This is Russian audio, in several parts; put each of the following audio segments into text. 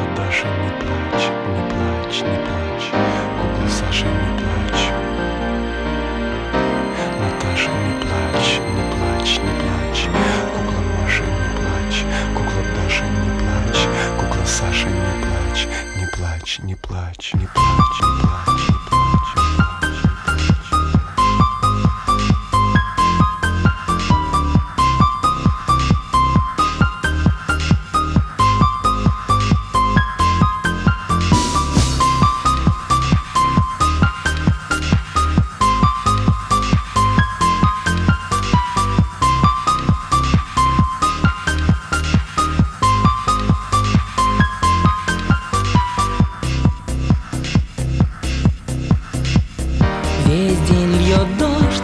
Кукла Даша, не плачь, не плачь, не плачь. Кукла Саша, не плачь. Наташа, не плачь, не плачь, не плачь. Кукла Маша, не плачь. Кукла Даша, не плачь. Кукла Саша, не плачь. Не плачь, не плачь, не плачь, не плачь, не плачь, не плачь. Весь день льет дождь,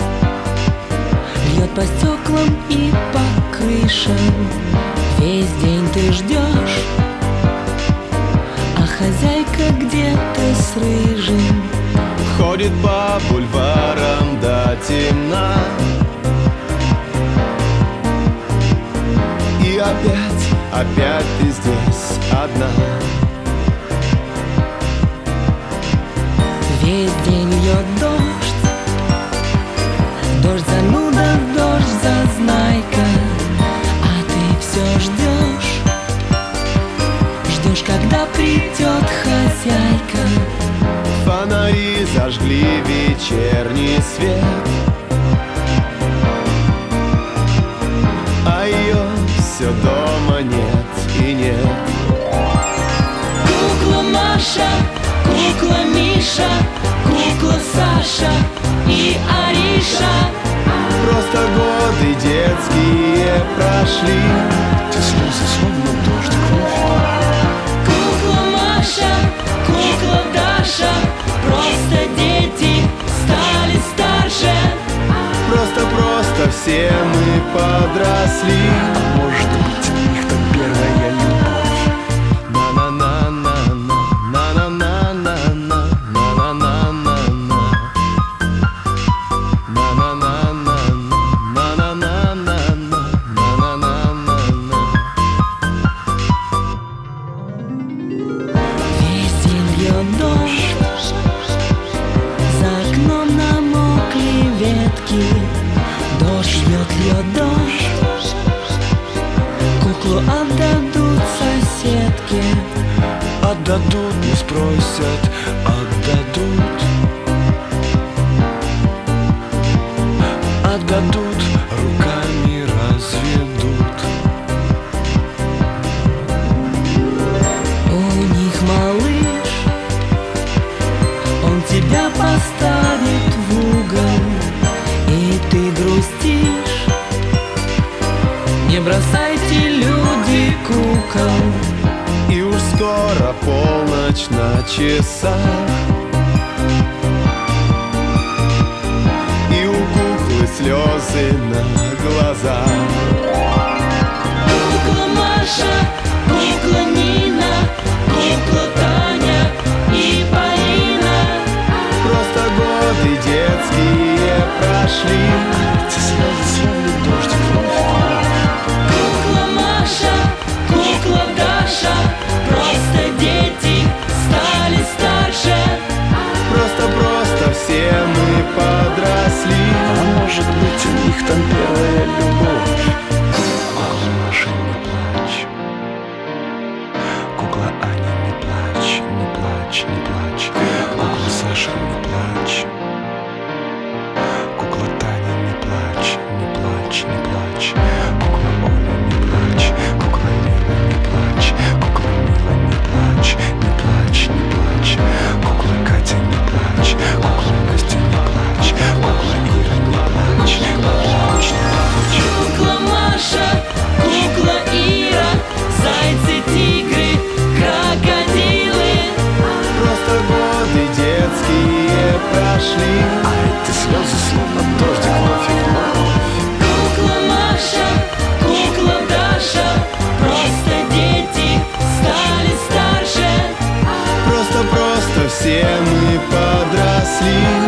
льет по стеклам и по крышам. Весь день ты ждешь, а хозяйка где-то с рыжим ходит по бульварам до темна. И опять ты здесь одна. Весь день льет дождь, дождь зануда, дождь зазнайка, а ты все ждешь, ждешь, когда придет хозяйка. Фонари зажгли вечерний свет, а ее все дома нет и нет. Кукла Маша, кукла Миша, кукла Саша и Ариша. Просто годы детские прошли. Эти слезы словно дождь, кровь. Кукла Маша, кукла Даша, просто дети стали старше. Просто все мы подросли. А может быть, у них там первая любовь. Весь день льет дождь, за окном намокли ветки. Дождь льет дождь, куклу отдадут соседке. Отдадут, не спросят, отдадут. Отдадут, руками разведут. У них малыш, он тебя поставит в угол, и ты грустишь. Не бросайте, люди, кукол. И уж скоро полночь на часах, и у куклы слезы на глазах. Кукла Маша, кукла Нина, кукла Таня и Полина. Просто годы детские прошли. Эти слезы словно дождь, кровь. Кукла Маша, кукла Даша, просто дети стали старше. Просто все мы подросли. А может быть, у них там первая любовь. Кукла Маша, не плачь. Кукла Аня, не плачь, не плачь, не плачь. Кукла Саша, не плачь. Кукла Таня, не плачь, не плачь, не плачь. Кукла Оля, не плачь. Кукла Лена, не плачь. Кукла Мила, не плачь, не плачь, не плачь. Кукла Катя, не плачь. Кукла Настя, не плачь. Кукла Ира, не плачь, не плачь, не плачь. Кукла Маша, кукла Ира, зайцы, тигры, крокодилы. Просто годы детские прошли. А эти слезы словно дождь, кровь и кровь. Кукла Маша, кукла Даша, просто дети стали старше. Просто все мы подросли.